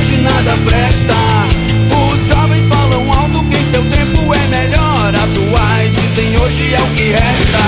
hoje nada presta. Os jovens falam alto que em seu tempo é melhor. Atuais dizem hoje é o que resta.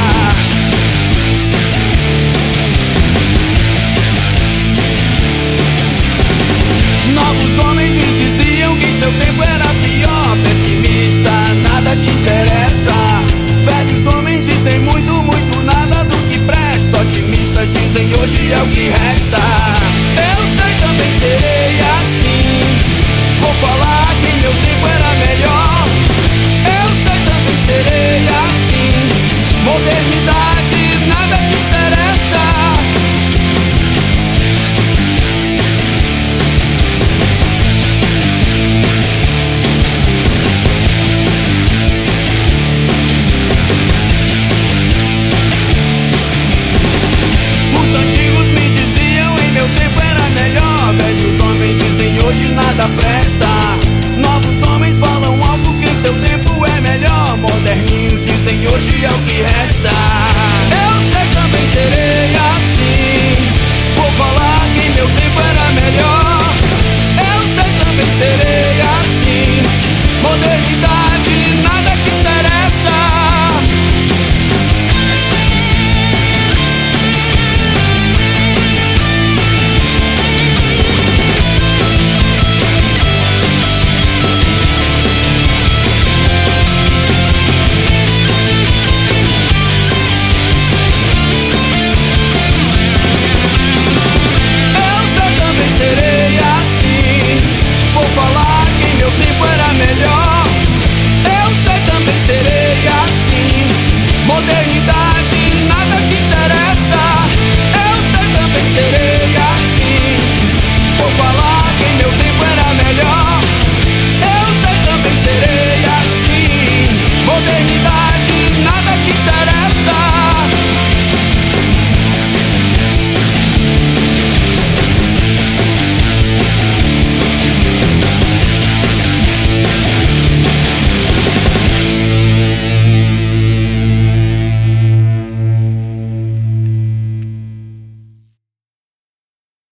Novos homens me diziam que em seu tempo era pior. Pessimista, nada te interessa. Velhos homens dizem muito, muito nada do que presta. Otimistas dizem hoje é o que resta. Eu sei, também serei assim. Vou falar que meu tempo era melhor. Eu sei, também serei assim. Modernidade, nada te interessa. Hoje nada presta. Novos homens falam algo que em seu tempo é melhor. Moderninhos dizem hoje é o que resta. Eu sei, também serei assim. Vou falar que meu tempo era melhor. Eu sei, também serei assim. Modernidade, nada te interessa. Melhor, eu sei, também serei assim. Moderno